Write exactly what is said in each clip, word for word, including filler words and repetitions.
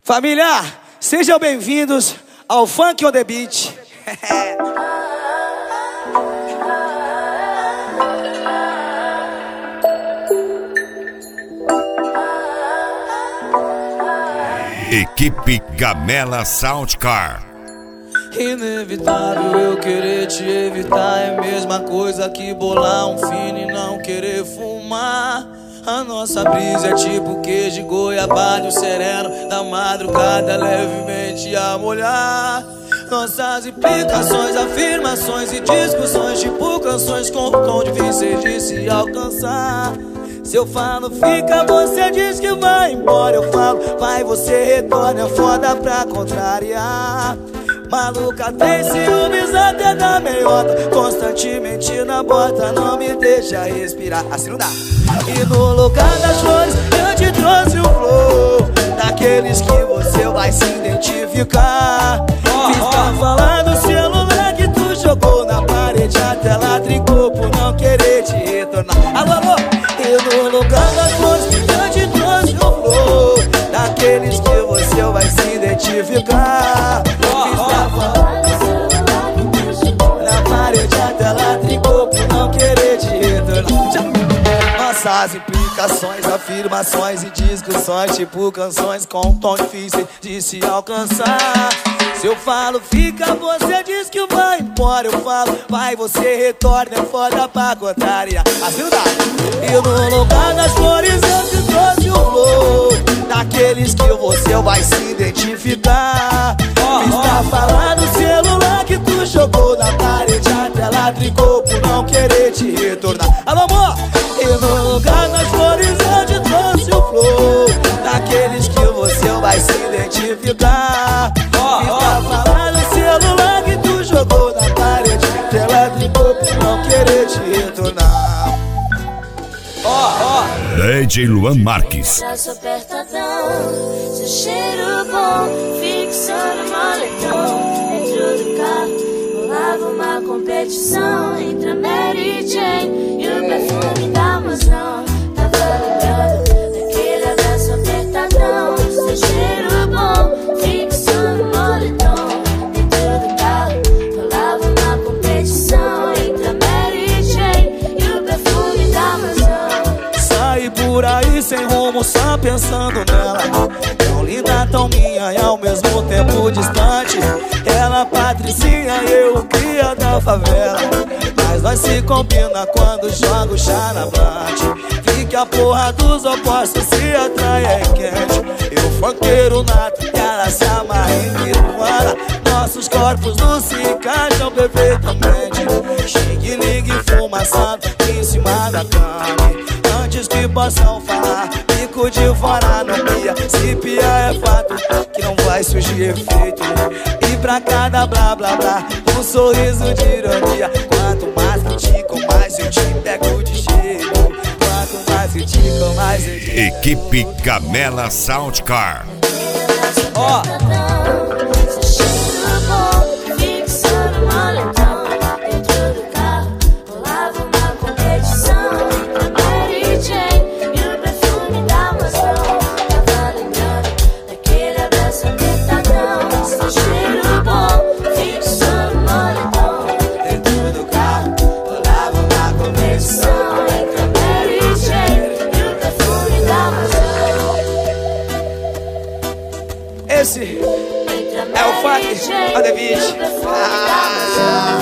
Família, sejam bem-vindos ao Funk on the Beat. Equipe Gamela Soundcar. Inevitável eu querer te evitar, é a mesma coisa que bolar um fino e não querer fumar. A nossa brisa é tipo queijo, goiabada, o sereno da madrugada levemente a molhar. Nossas implicações, afirmações e discussões, tipo canções com tom difíceis de se alcançar. Se eu falo fica, você diz que vai embora. Eu falo vai, você retorna, é foda pra contrariar. Maluca tem ciúmes até da meiota, constantemente na bota, não me deixa respirar. Assim não dá. E no lugar das flores eu te trouxe o flow, daqueles que você vai se identificar. Fiz pra falar do celular que tu jogou na parede, a tela trincou por não querer te retornar. Alô, alô. E no lugar das flores eu te trouxe o flow, daqueles que você vai se identificar. Fiz pra falar do celular que tu jogou na parede, a tela trincou por não querer te retornar. Nossas implicações, afirmações e discussões, tipo canções com tom difícil de se alcançar. Se eu falo fica, você diz que vai embora. Eu falo vai, você retorna, é foda pra contrariar. Assim não dá. E no lugar das flores eu te trouxe o flow, daqueles que você vai se identificar. Fiz pra falar do celular que tu jogou na parede, a tela trincou por não querer te retornar. Alô, amor! E no lugar das flores eu te trouxe o flow, daqueles que você vai se identificar. Fiz pra falar do celular que tu jogou na parede, tela trincou por não querer te retornar. D J Luan Marques. Braço apertadão, seu cheiro bom, fixo no moletom. Dentro do carro, rolava uma competição entre a Mary Jane e o perfume da mansão. Tava lembrando daquele abraço apertadão, seu cheiro bom, fixo no moletom. Dentro do carro, rolava uma competição entre a Mary Jane e o perfume da mansão. Saí por aí sem rumo, só pensando nela. Tão linda, tão minha e ao mesmo tempo distante. Ela patricinha e eu o cria da favela, mas nós se combina quando joga o chá na bate. Vi que a porra dos opostos se atrai, é quente. Eu funkeiro nato e ela se amarra em Tijuana. Nossos corpos não se encaixam perfeitamente. Xing, ligue, fumaçando em cima da cama. Antes que possam falar, bico de fora não pia. Se pia é fato que não vai surgir efeito. E pra cada blá blá blá, um sorriso de ironia. Quanto mais critico, mais eu te pego de jeito. Quanto mais critico, mais eu te... Equipe Gamela Soundcar. Ó, esse é o Funk on the Beat. Ah.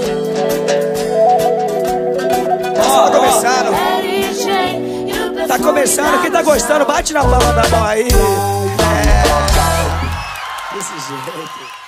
Nossa, tá começando. Tá começando, quem tá gostando, bate na palma da mão aí. É, desse jeito.